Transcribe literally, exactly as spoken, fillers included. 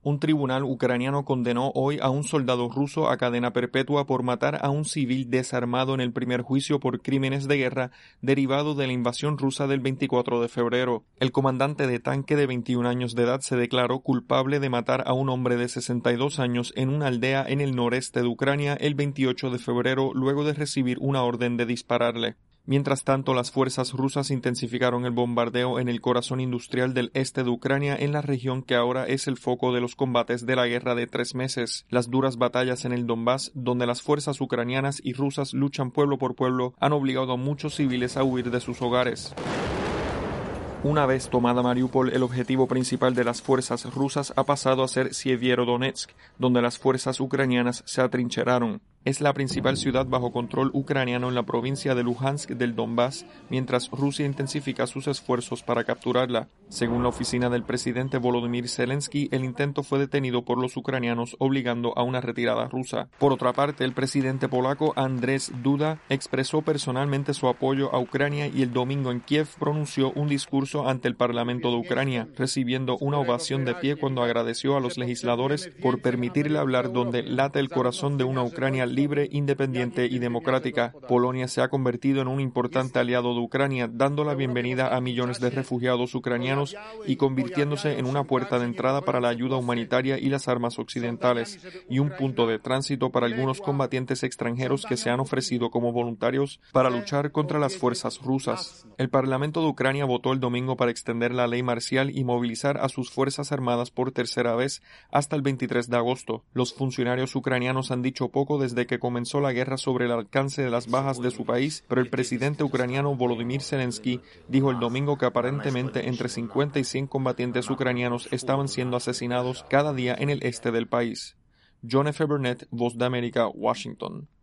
Un tribunal ucraniano condenó hoy a un soldado ruso a cadena perpetua por matar a un civil desarmado en el primer juicio por crímenes de guerra derivado de la invasión rusa del veinticuatro de febrero. El comandante de tanque de veintiún años de edad se declaró culpable de matar a un hombre de sesenta y dos años en una aldea en el noreste de Ucrania el veintiocho de febrero luego de recibir una orden de dispararle. Mientras tanto, las fuerzas rusas intensificaron el bombardeo en el corazón industrial del este de Ucrania, en la región que ahora es el foco de los combates de la guerra de tres meses. Las duras batallas en el Donbass, donde las fuerzas ucranianas y rusas luchan pueblo por pueblo, han obligado a muchos civiles a huir de sus hogares. Una vez tomada Mariupol, el objetivo principal de las fuerzas rusas ha pasado a ser Sievierodonetsk, donde las fuerzas ucranianas se atrincheraron. Es la principal ciudad bajo control ucraniano en la provincia de Luhansk del Donbass, mientras Rusia intensifica sus esfuerzos para capturarla. Según la oficina del presidente Volodymyr Zelensky, el intento fue detenido por los ucranianos, obligando a una retirada rusa. Por otra parte, el presidente polaco Andrzej Duda expresó personalmente su apoyo a Ucrania y el domingo en Kiev pronunció un discurso ante el Parlamento de Ucrania, recibiendo una ovación de pie cuando agradeció a los legisladores por permitirle hablar donde late el corazón de una Ucrania libre, independiente y democrática. Polonia se ha convertido en un importante aliado de Ucrania, dando la bienvenida a millones de refugiados ucranianos y convirtiéndose en una puerta de entrada para la ayuda humanitaria y las armas occidentales, y un punto de tránsito para algunos combatientes extranjeros que se han ofrecido como voluntarios para luchar contra las fuerzas rusas. El Parlamento de Ucrania votó el domingo para extender la ley marcial y movilizar a sus fuerzas armadas por tercera vez hasta el veintitrés de agosto. Los funcionarios ucranianos han dicho poco desde que comenzó la guerra sobre el alcance de las bajas de su país, pero el presidente ucraniano Volodymyr Zelensky dijo el domingo que aparentemente entre cincuenta y cien combatientes ucranianos estaban siendo asesinados cada día en el este del país. John F. Burnett, Voz de América, Washington.